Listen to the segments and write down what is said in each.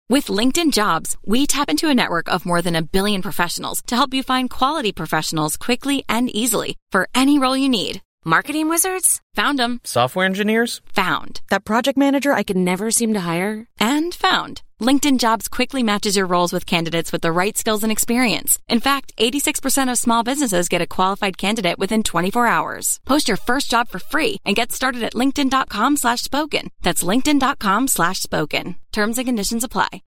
With LinkedIn Jobs, we tap into a network of more than 1 billion professionals to help you find quality professionals quickly and easily for any role you need. Marketing wizards? Found them. Software engineers? Found. That project manager I could never seem to hire? And found. LinkedIn Jobs quickly matches your roles with candidates with the right skills and experience. In fact, 86% of small businesses get a qualified candidate within 24 hours. Post your first job for free and get started at linkedin.com/spoken. That's linkedin.com/spoken. Terms and conditions apply.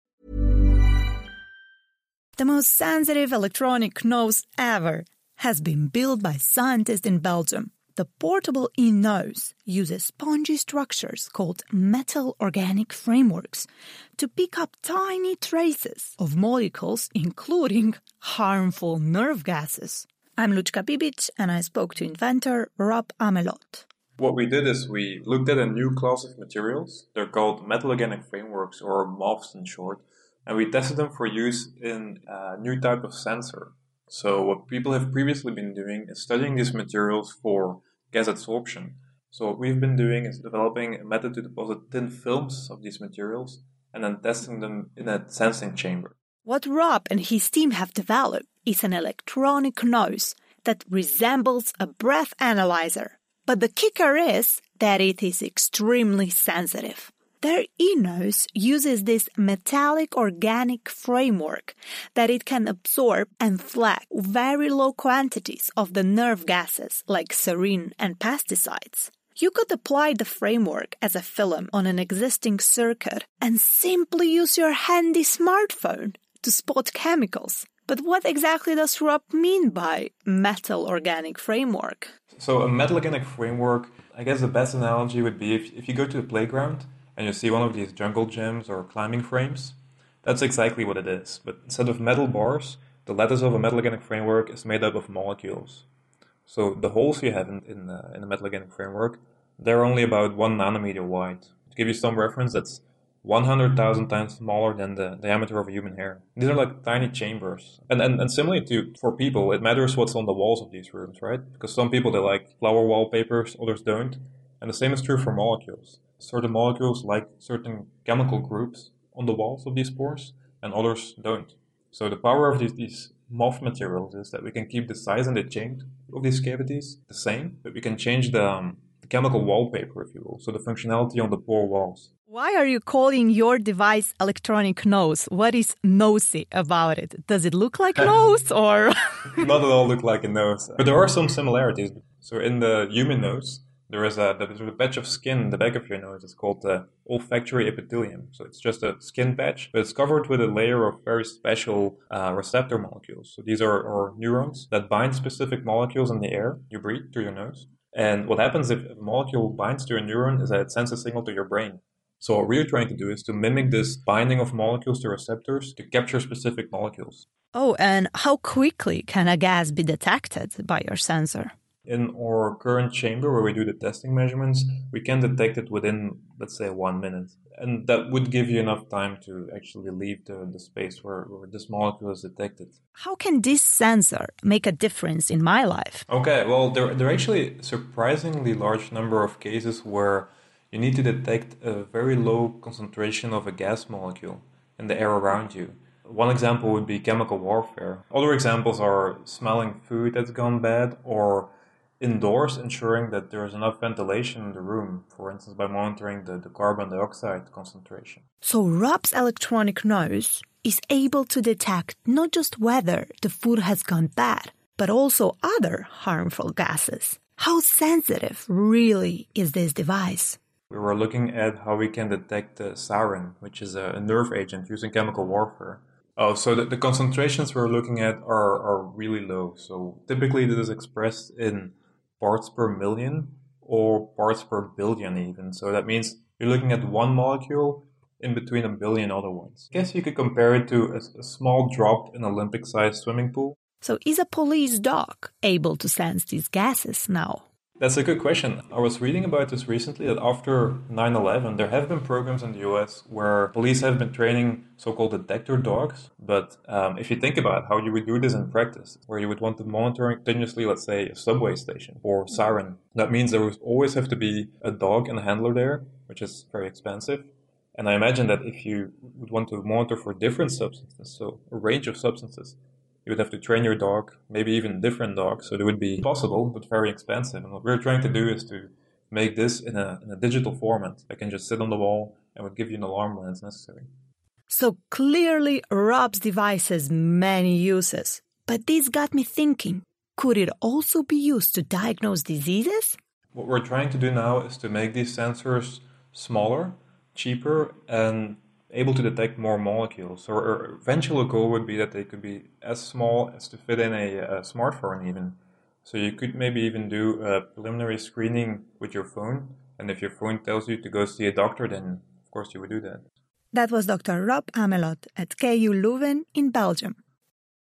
The most sensitive electronic nose ever has been built by scientists in Belgium. The portable e-nose uses spongy structures called metal organic frameworks to pick up tiny traces of molecules, including harmful nerve gases. I'm Lučka Bibic, and I spoke to inventor Rob Amelot. What we did is we looked at a new class of materials. They're called metal organic frameworks, or MOFs in short, and we tested them for use in a new type of sensor. So what people have previously been doing is studying these materials for gas absorption. So what we've been doing is developing a method to deposit thin films of these materials and then testing them in a sensing chamber. What Rob and his team have developed is an electronic nose that resembles a breath analyzer. But the kicker is that it is extremely sensitive. Their e-nose uses this metallic organic framework that it can absorb and flag very low quantities of the nerve gases like sarin and pesticides. You could apply the framework as a film on an existing circuit and simply use your handy smartphone to spot chemicals. But what exactly does Rob mean by metal organic framework? So a metal organic framework, I guess the best analogy would be if you go to a playground and you see one of these jungle gyms or climbing frames, that's exactly what it is. But instead of metal bars, the lattice of a metal organic framework is made up of molecules. So the holes you have in the metal organic framework, they're only about 1 nanometer wide. To give you some reference, that's 100,000 times smaller than the diameter of a human hair. These are like tiny chambers. And similarly for people, it matters what's on the walls of these rooms, right? Because some people, they like flower wallpapers, others don't. And the same is true for molecules. Certain molecules like certain chemical groups on the walls of these pores, and others don't. So the power of these MOF materials is that we can keep the size and the shape of these cavities the same, but we can change the chemical wallpaper, if you will, so the functionality on the pore walls. Why are you calling your device electronic nose? What is nosy about it? Does it look like a nose or? Not at all look like a nose. But there are some similarities. So in the human nose, there's a patch of skin in the back of your nose. It's called the olfactory epithelium. So it's just a skin patch, but it's covered with a layer of very special receptor molecules. So these are neurons that bind specific molecules in the air you breathe through your nose. And what happens if a molecule binds to a neuron is that it sends a signal to your brain. So what we're trying to do is to mimic this binding of molecules to receptors to capture specific molecules. Oh, and how quickly can a gas be detected by your sensor? In our current chamber where we do the testing measurements, we can detect it within, let's say, 1 minute. And that would give you enough time to actually leave the space where this molecule is detected. How can this sensor make a difference in my life? Okay, well, there are actually a surprisingly large number of cases where you need to detect a very low concentration of a gas molecule in the air around you. One example would be chemical warfare. Other examples are smelling food that's gone bad, or indoors ensuring that there's enough ventilation in the room, for instance by monitoring the carbon dioxide concentration. So Rob's electronic nose is able to detect not just whether the food has gone bad, but also other harmful gases. How sensitive really is this device? We were looking at how we can detect sarin, which is a nerve agent used in chemical warfare. Oh, so the concentrations we're looking at are really low. So typically this is expressed in parts per million or parts per billion even. So that means you're looking at one molecule in between a billion other ones. I guess you could compare it to a small drop in an Olympic-sized swimming pool. So is a police dog able to sense these gases now? That's a good question. I was reading about this recently, that after 9/11, there have been programs in the US where police have been training so-called detector dogs. But if you think about how you would do this in practice, where you would want to monitor continuously, let's say, a subway station or siren, that means there would always have to be a dog and a handler there, which is very expensive. And I imagine that if you would want to monitor for different substances, so a range of substances, you would have to train your dog, maybe even different dogs. So it would be possible, but very expensive. And what we're trying to do is to make this in a digital format that can just sit on the wall and would give you an alarm when it's necessary. So clearly, Rob's device has many uses. But this got me thinking, could it also be used to diagnose diseases? What we're trying to do now is to make these sensors smaller, cheaper, and able to detect more molecules. So our eventual goal would be that they could be as small as to fit in a smartphone even. So you could maybe even do a preliminary screening with your phone. And if your phone tells you to go see a doctor, then of course you would do that. That was Dr. Rob Amelot at KU Leuven in Belgium.